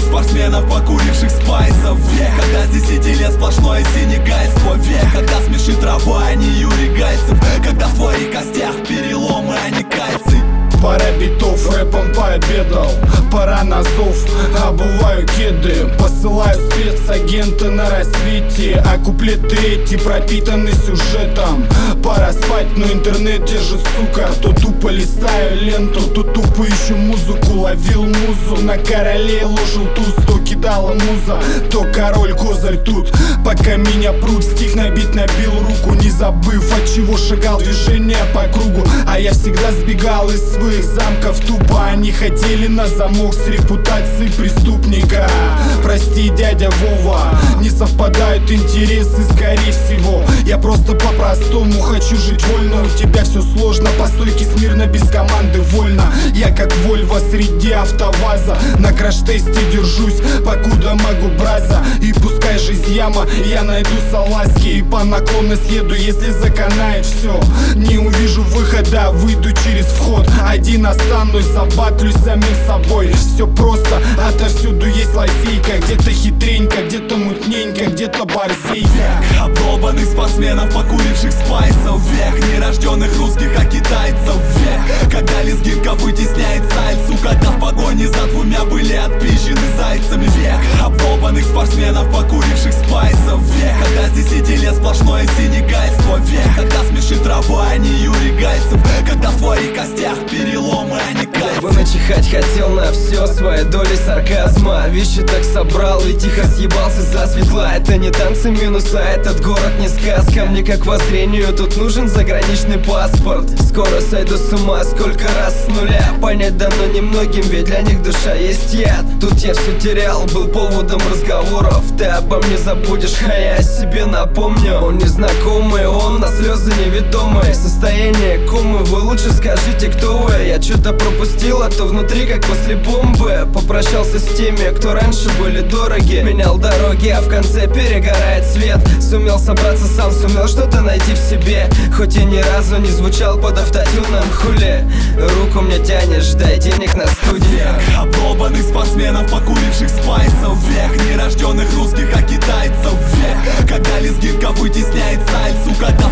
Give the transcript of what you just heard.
спортсменов, покуривших спайсов. Век, когда с 10 лет сплошное синегальство. Век, когда смешит трава, а не Юрий Гальцев. Когда в твоих костях переломы, а не кальций. Пара битов, рэпом пообедал, пора на зов, обуваю кеды. Посылаю спецагента на рассвете, а куплеты эти пропитаны сюжетом. Пора спать, но интернет держит, сука. То тупо листаю ленту, то тупо ищу музыку. Ловил музу, на королей ложил туз. То кидала муза, то король козырь тут. Пока меня прут, стих набить набил руку, не забыв, от чего шагал движение по кругу. А я всегда сбегал из своих замков тупо. Они хотели на замок с репутацией преступника. Прости, дядя Вова, не совпадают интересы, скорее всего. Я просто по-простому хочу жить вольно. У тебя все сложно, по стойке смирно, без команды вольно. Я как Вольво среди автоваза, на краш-тесте держусь, покуда могу, браза. И пускай жизнь яма, я найду салазки и по наклону съеду, если заканает все. Не увижу выхода, выйду через вход. Один останусь, забатлюсь самим собой. Все просто, отовсюду есть лазейка. Где-то хитренько, где-то мутненько, где-то борзейка. Обдолбанных спортсменов, покуривших спайсов. Век, нерожденных русских, а китайцев. Век, когда лезгинка вытесняет сальсу. Когда в погоне за двумя были отпизжены зайцами. Век, обдолбанных спортсменов, покуривших спайсов. Век, когда с 10 лет сплошное синегальство. Век, когда смешит трава, а не Юрий Гальцев. Когда в твоих костях переломы, а не кальций. Я бы начихать хотел на все своей долей сарказма. Вещи так собрал и тихо съебался засветла. Это не танцы минуса, этот город не сказка. Мне как воззрению тут нужен заграничный паспорт. Скоро сойду с ума, сколько раз с нуля. Понять дано немногим, ведь для них душа есть яд. Тут я все терял, был поводом разговоров. Ты обо мне забудешь, а я о себе напомню. Он незнакомый, он на слезы неведомые. Состояние комы, вы лучше скажите, кто вы. Я что-то пропустил, а то внутри как после бомбы. Попрощался с теми, кто раньше были дороги. Менял дороги, а в конце перегорает свет. Сумел собраться сам, сумел что-то найти в себе. Хоть и ни разу не звучал под автотюном. Хули, руку мне тянешь, дай денег на студию. Век, обдолбанных спортсменов, покуривших спайсов. Век, нерожденных русских, а китайцев. Век, когда лезгинка вытесняет сальсу. Когда